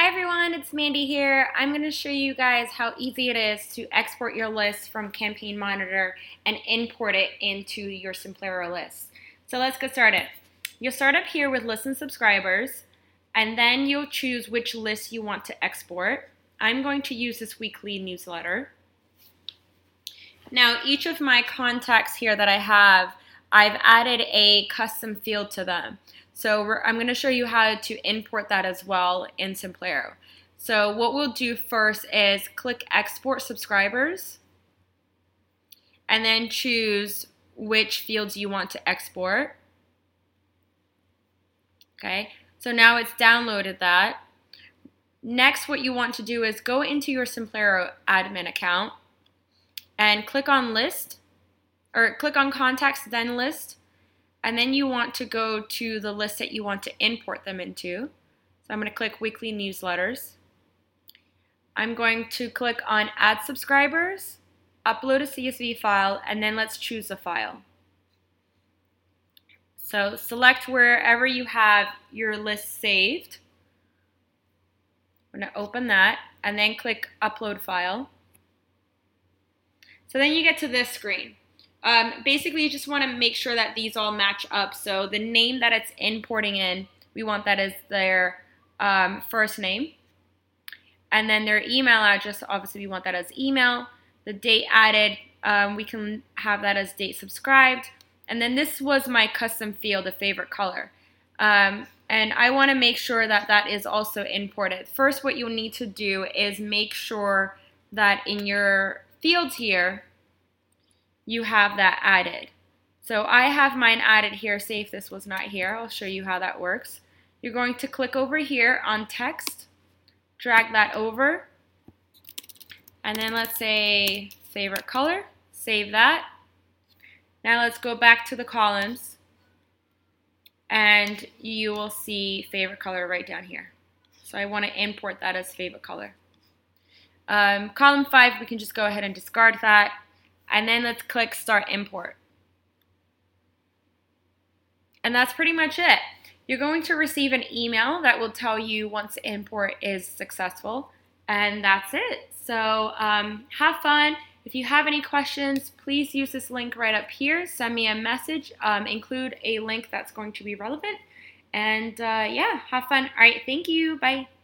Hi everyone, it's Mandy here. I'm going to show you guys how easy it is to export your list from Campaign Monitor and import it into your Simplero list. So let's get started. You'll start up here with list and subscribers, and then you'll choose which list you want to export. I'm going to use this weekly newsletter. Now each of my contacts here that I have, I've added a custom field to them. So I'm going to show you how to import that as well in Simplero. So what we'll do first is click Export Subscribers and then choose which fields you want to export. Okay, so now it's downloaded that. Next, what you want to do is go into your Simplero admin account and click on List, or click on Contacts, then List. And then you want to go to the list that you want to import them into. So I'm going to click Weekly Newsletters. I'm going to click on Add Subscribers, upload a CSV file, and then let's choose a file. So select wherever you have your list saved. I'm going to open that, and then click Upload File. So then you get to this screen. Basically, you just want to make sure that these all match up. So the name that it's importing in, we want that as their first name. And then their email address, obviously we want that as email. The date added, we can have that as date subscribed. And then this was my custom field, a favorite color. And I want to make sure that that is also imported. First, what you'll need to do is make sure that in your fields here, you have that added. So I have mine added here. Say if this was not here, I'll show you how that works. You're going to click over here on text, drag that over, and then let's say favorite color, save that. Now let's go back to the columns, and you will see favorite color right down here. So I want to import that as favorite color. Column 5, we can just go ahead and discard that. And then let's click Start Import. And that's pretty much it. You're going to receive an email that will tell you once the import is successful. And that's it. So have fun. If you have any questions, please use this link right up here. Send me a message. Include a link that's going to be relevant. And yeah, have fun. All right, thank you. Bye.